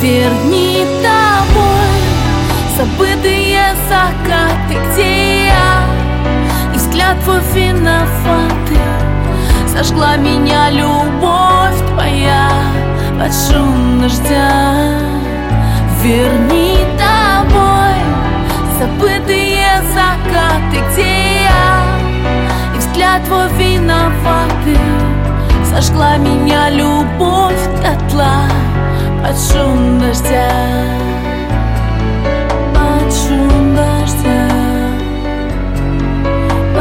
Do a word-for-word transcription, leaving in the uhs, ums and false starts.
Верни тобой забытые закаты, где я и взгляд твой виноваты. Сожгла меня любовь твоя под шум дождя. Верни тобой забытые закаты, где я и взгляд твой виноваты. Сожгла меня любовь дотла под шум дождя.